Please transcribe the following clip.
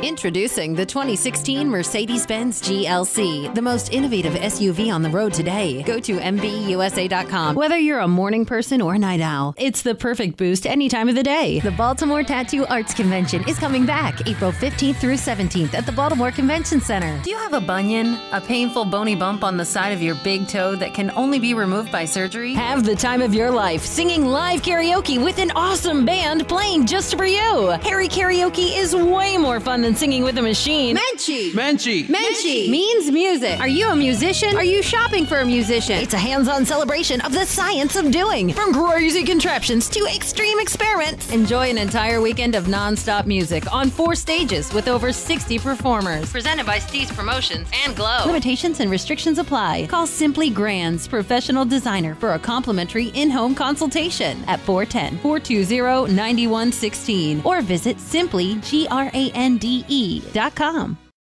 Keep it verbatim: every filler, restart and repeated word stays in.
Introducing the twenty sixteen Mercedes-Benz G L C, the most innovative S U V on the road today. Go to M B U S A dot com. Whether you're a morning person or a night owl, it's the perfect boost any time of the day. The Baltimore Tattoo Arts Convention is coming back April fifteenth through seventeenth at the Baltimore Convention Center. Do you have a bunion? A painful bony bump on the side of your big toe that can only be removed by surgery? Have the time of your life singing live karaoke with an awesome band playing just for you. Harry Karaoke is way more fun than singing with a machine. Menchie! Menchie! Menchie means music. Are you a musician? Are you shopping for a musician? It's a hands-on celebration of the science of doing. From crazy contraptions to extreme experiments. Enjoy an entire weekend of non-stop music on four stages with over sixty performers. Presented by Steve's Promotions and Glow. Limitations and restrictions apply. Call Simply Grand's professional designer for a complimentary in-home consultation at four one zero, four two zero, nine one one six or visit simply grande dot com.